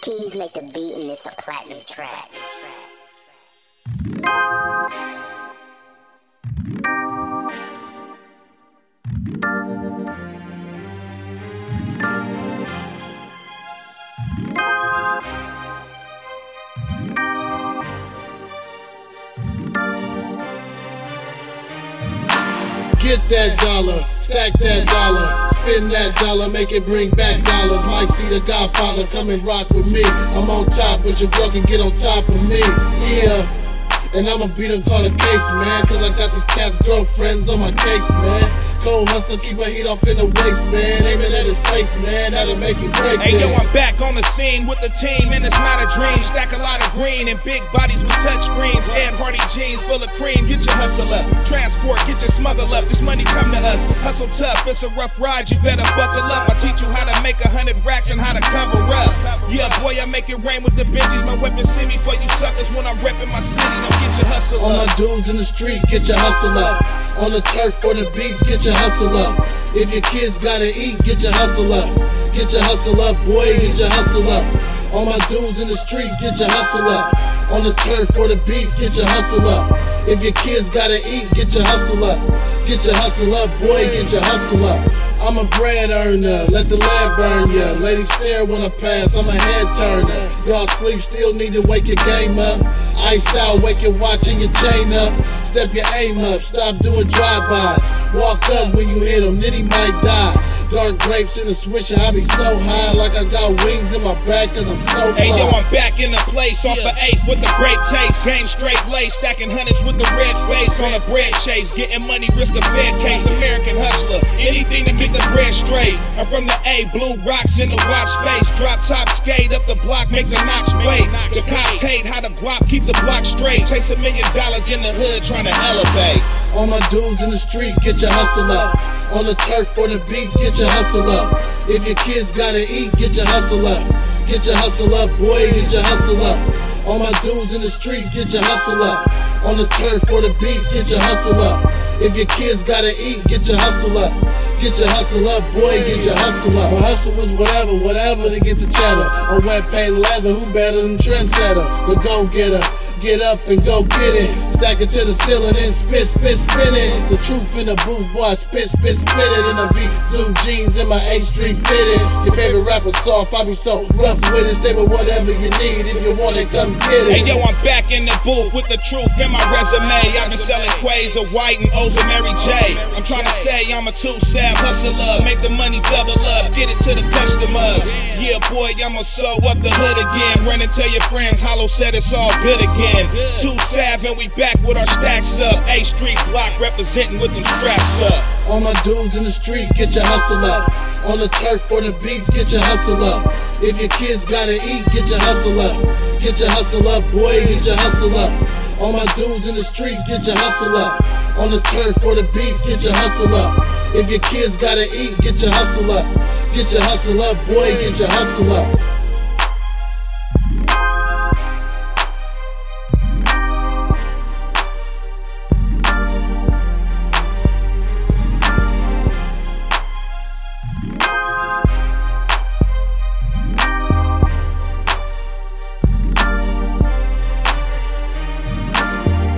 Keys make the beat and it's a platinum track. Get that dollar, stack that dollar, spend that dollar, make it bring back dollars. Mike C the Godfather, come and rock with me. I'm on top, but you're broke and get on top of me. Yeah, and I'ma beat them, call a case, man. Cause I got these cats' girlfriends on my case, man. Cold hustler, keep her heat off in the waist, man. Aiming at his face, man, that'll make him break. Hey yo, I'm back on the scene with the team, and it's not a dream. Stack a lot of green and big bodies with touch screens. Ed Hardy jeans full of cream, get your hustle up. Transport, get your smuggle up. This money come to us. Hustle tough, it's a rough ride, you better buckle up. I'll teach you how to make 100 racks and how to cover up. Yeah, boy, I make it rain with the Benjis. My weapons see me for you suckers when I'm reppin' my city. Now get your hustle up. All my dudes in the streets, get your hustle up. On the turf for the beats, get your hustle up. If your kids gotta eat, get your hustle up. Get your hustle up, boy, get your hustle up. All my dudes in the streets, get your hustle up. On the turf for the beats, get your hustle up. If your kids gotta eat, get your hustle up. Get your hustle up, boy, get your hustle up. I'm a bread earner, let the lead burn ya. Ladies stare when I pass, I'm a head turner. Y'all sleep, still need to wake your game up. Ice out, wake your watch and your chain up. Step your aim up, stop doing drive-bys. Walk up when you hit him, then he might die. Dark grapes in the swisher, I be so high like I got wings in my back cause I'm so fly. Hey yo, I'm back in the place, off the 8th with the great taste. Game straight lace, stacking hundreds with the red face. On a bread chase, getting money, risk a fed case. American hustler, anything to get the bread straight. I'm from the A, blue rocks in the watch face. Drop top, skate up the block, make the knocks wait. The cops hate how the guap keep the block straight. Chase $1 million in the hood, trying to elevate. All my dudes in the streets, get your hustle up. On the turf for the beats, get your hustle up. If your kids gotta eat, get your hustle up. Get your hustle up, boy, get your hustle up. All my dudes in the streets, get your hustle up. On the turf for the beats, get your hustle up. If your kids gotta eat, get your hustle up. Get your hustle up, boy, get your hustle up. My hustle was whatever to get the cheddar. On wet paint leather, who better than trendsetter? The go-getter, get up and go get it. Stack it to the ceiling and spit it. The truth in the booth, boy, I spit it. In the V-Zoo jeans and my H-Street fitted. Your favorite rapper soft, I be so rough with it. Stay with whatever you need, if you want it, come get it. Hey yo, I'm back in the booth with the truth in my resume. I've been selling Quays of White and O's of Mary J. I'm trying to say I'm a two-sab hustler. Make the money double up, get it to the customers. Yeah, boy, I'ma sew up the hood again. Run and tell your friends, Hollow said it's all good again. Two-sav and we back with our stacks up. A Street block representing with them straps up. All my dudes in the streets, get your hustle up. On the turf for the beats, get your hustle up. If your kids gotta eat, get your hustle up. Get your hustle up, boy, get your hustle up. All my dudes in the streets, get your hustle up. On the turf for the beats, get your hustle up. If your kids gotta eat, get your hustle up. Get your hustle up, boy, get your hustle up.